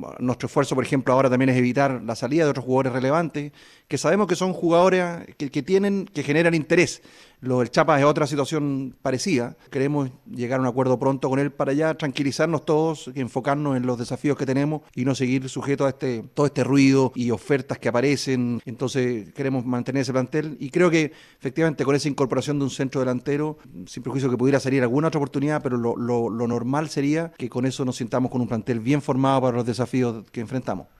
nuestro esfuerzo, por ejemplo, ahora también es evitar la salida de otros jugadores relevantes, que sabemos que son jugadores que generan interés. Lo del Chapa es otra situación parecida. Queremos llegar a un acuerdo pronto con él para ya tranquilizarnos todos, enfocarnos en los desafíos que tenemos y no seguir sujetos a todo este ruido y ofertas que aparecen. Entonces queremos mantener ese plantel y creo que efectivamente con esa incorporación de un centro delantero, sin prejuicio que pudiera salir alguna otra oportunidad, pero lo normal sería que con eso nos sintamos con un plantel bien formado para los desafíos que enfrentamos.